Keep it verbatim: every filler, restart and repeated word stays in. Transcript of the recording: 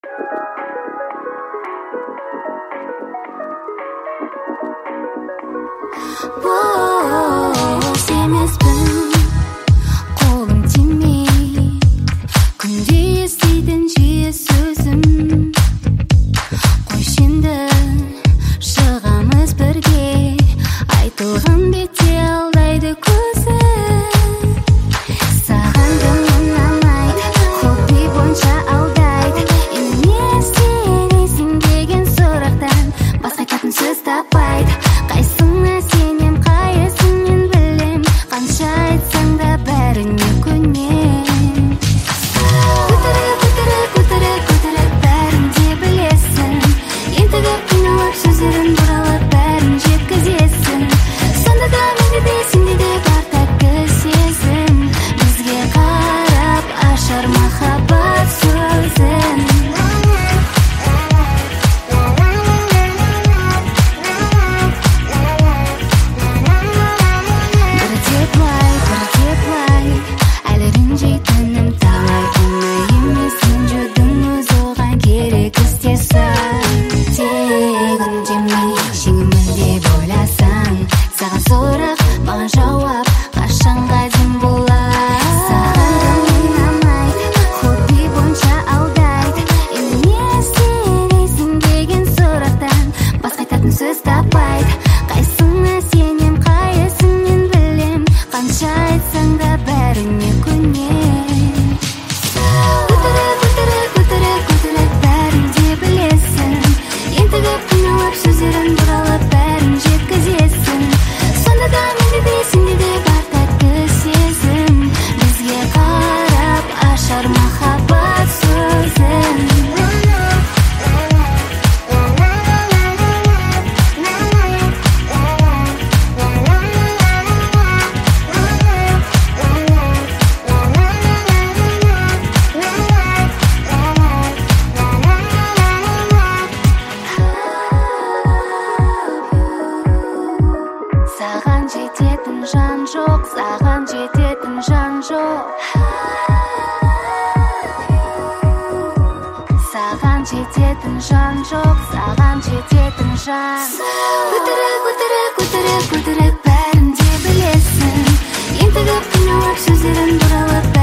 Емеспін, қолым тимей, күнде еститін жиі сөзім. Қойшы енді шығамыз бірге, айтылған бетте алдайды көзі. Саған көңілім ұнамайды, хобби бойынша алдайды. Енді не істейсің деген сұрақтан басқа айтатын сөз таппайды. Қайсыңа сенем, қайсыңнан білем, қанша айтсаң да бәріне көнем. Көтерек, көтерек, көтерек, көтерек, бәрін де білесің. Ентігіп қиналып сөздерін бұралып бәрін жеткізесің. Сонда да менде де сенде де бар тәтті сезім, бізге қарап ашар махаббат сөзін. Әлі ренжейтінім талай күні емес, ренжудің өзі оған керек істесің. Тек үндемей жеңемін деп ойласаң, саған сұрақ маған жауап қашанға дейін болар. Саған көңілім ұнамайды, хобби бойынша алдайды. Енді не істейсің деген сұрақтан басқа айтатын сөз таппайды. Қайсыңа сенем, қайсыңнан білем, қанша айтсаң да бәріне көнем. Көтерек, көтерек, көтерек, көтерек, бәрін де білесің. Ентігіп қиналып сөздерін бұралып бәрін жеткізесің. Сонда да менде де сенде де бар тәтті сезім, бізге қарап ашар махаббат сөзін. Саған жететін жан жоқ, саған жететін жан жоқ. Саған жететін жан жоқ, саған жететін жан. Көтерек, көтерек, көтерек, көтерек, бәрін де білесің. Ентігіп қиналып сөздерін бұралып